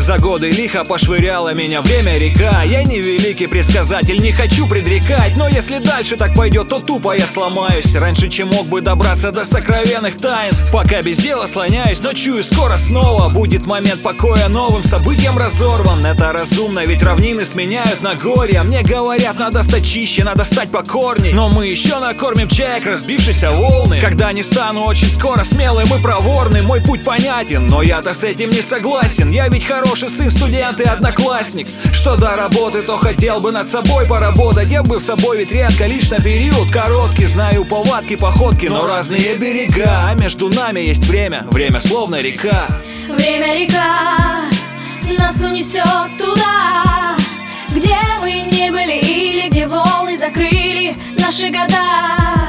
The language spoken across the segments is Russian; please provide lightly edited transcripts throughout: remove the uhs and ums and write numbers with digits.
За годы лихо пошвыряло меня время река. Я не великий предсказатель, не хочу предрекать, но если дальше так пойдет, то тупо я сломаюсь раньше, чем мог бы добраться до сокровенных таинств. Пока без дела слоняюсь, но чую, скоро снова будет момент покоя, новым событием разорван. Это разумно, ведь равнины сменяют на горе. Мне говорят, надо стать чище, надо стать покорней, но мы еще накормим чаек разбившиеся волны. Когда не стану очень скоро смелым и проворным, мой путь понятен, но я-то с этим не согласен. Я ведь хороший сын, студент и одноклассник. Что до работы, то хотел бы над собой поработать. Я был собой ведь редко, лишь на период короткий. Знаю повадки, походки, но разные берега. А между нами есть время, время словно река. Время река нас унесет туда, где мы не были или где волны закрыли наши года.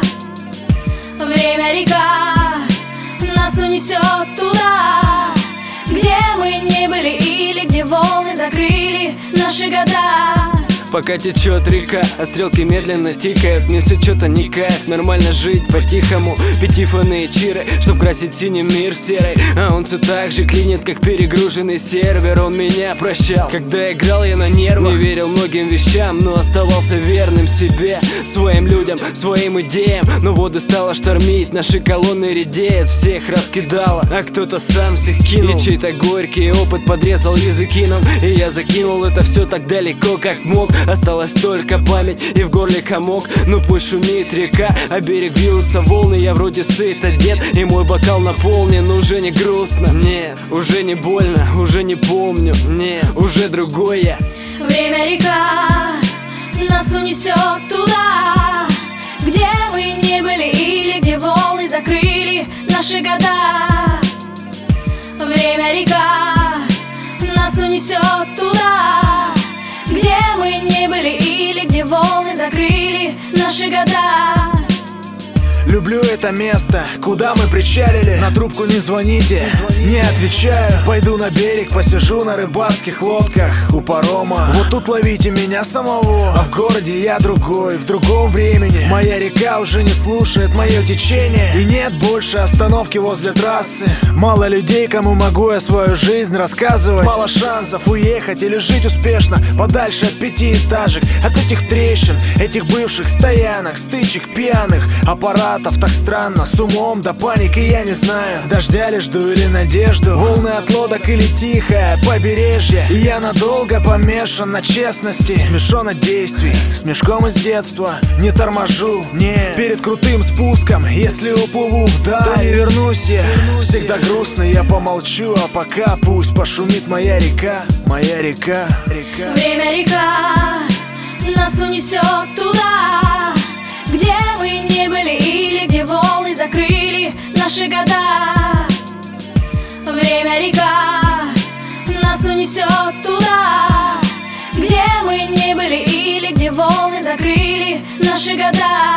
Время река нас унесет туда, где мы не были или где волны закрыли наши года. Пока течет река, а стрелки медленно тикают, мне все что-то не кайф. Нормально жить по-тихому, пятифонные чиры, чтоб красить синим мир серый. А он все так же клинит, как перегруженный сервер. Он меня прощал, когда играл я на нервах. Не верил многим вещам, но оставался верным себе, своим людям, своим идеям. Но воду стало штормить, наши колонны редеют, всех раскидало, а кто-то сам всех кинул. И чей-то горький опыт подрезал языки нам, и я закинул это все так далеко, как мог. Осталась только память и в горле комок. Ну пусть шумит река, а берег бьются волны. Я вроде сыт, одет, и мой бокал наполнен. Уже не грустно, нет, уже не больно, уже не помню, нет, уже другой я. Время река нас унесет туда, где мы не были или где волны закрыли наши года. Время река нас унесет туда, где мы не были или где волны закрыли наши года. Люблю это место, куда мы причалили. На трубку не звоните, не отвечаю. Пойду на берег, посижу на рыбацких лодках у парома. Вот тут ловите меня самого, а в городе я другой, в другом времени. Моя река уже не слушает мое течение, и нет больше остановки возле трассы. Мало людей, кому могу я свою жизнь рассказывать. Мало шансов уехать или жить успешно подальше от пятиэтажек, от этих трещин, этих бывших стоянок, стычек пьяных аппаратов. Так странно, с умом до паники я не знаю. Дождя ли жду или надежду, волны от лодок или тихое побережье. И я надолго помешан на честности, смешон от действий, с мешком из детства. Не торможу, не перед крутым спуском. Если уплыву вдаль, то не вернусь я. Всегда грустно, я помолчу, а пока пусть пошумит моя река, моя река, река. Время река нас унесет туда, где мы не были или где волны закрыли наши года. Время река нас унесет туда, где мы не были или где волны закрыли наши года.